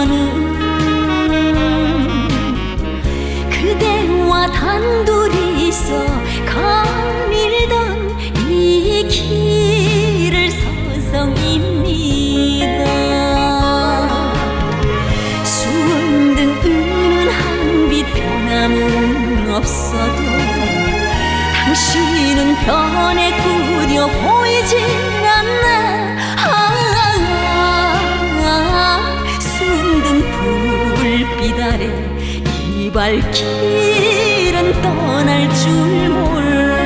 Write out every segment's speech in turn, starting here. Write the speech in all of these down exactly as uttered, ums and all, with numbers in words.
이제는 그대와 단둘이서 거닐던 이 길을 서성입니다. 수은등 은은한 빛 변함은 없어도 당신은 변해꾸려 보이질 않나. 아, 아, 아, 수은등 불빛 아래 이 발길은 떠날 줄 몰라.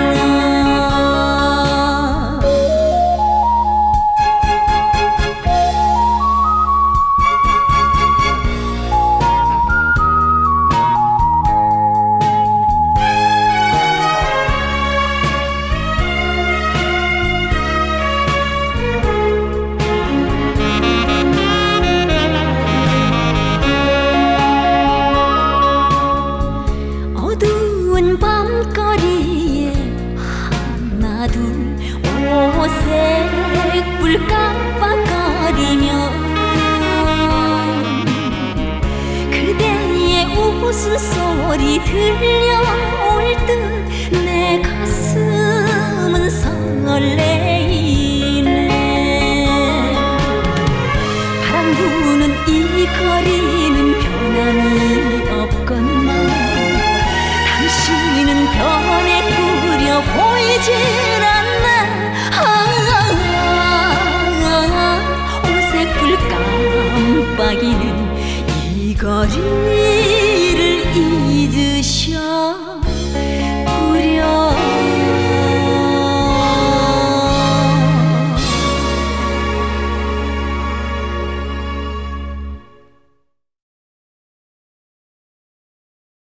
어두운 밤거리에 하나 둘 오색 불 깜빡거리며 그대의 웃음소리 들려올 듯 내 가슴은 설레이네. 바람 부는 이 거리는 변함이 없건만 당신은 변해꾸려 보이질 않나. 아, 아, 아, 오색불 깜빡이는 이 거리를